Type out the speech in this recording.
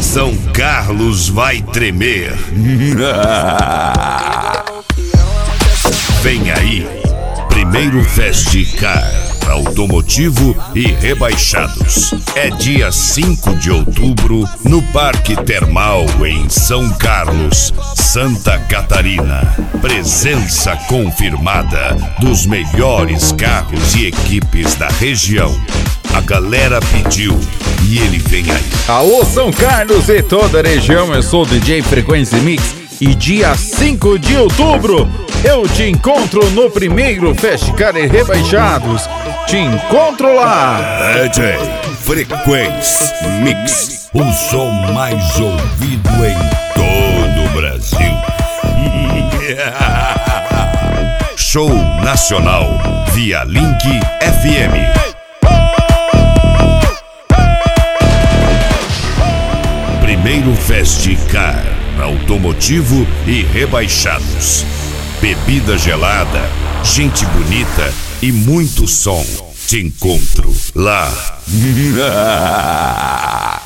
São Carlos vai tremer. Vem aí, primeiro Festicar automotivo e rebaixados. É dia 5 de outubro no Parque Termal em São Carlos, Santa Catarina. Presença confirmada dos melhores carros e equipes da região. A galera pediu e ele vem aí. Alô, São Carlos e toda a região, eu sou o DJ Frequência Mix e dia 5 de outubro eu te encontro no primeiro Festicar e Rebaixados. Te encontro lá. DJ Frequência Mix, o som mais ouvido em todo o Brasil. Show nacional via Link FM. Primeiro Festicar automotivo e rebaixados. Bebida gelada, gente bonita e muito som. Te encontro lá.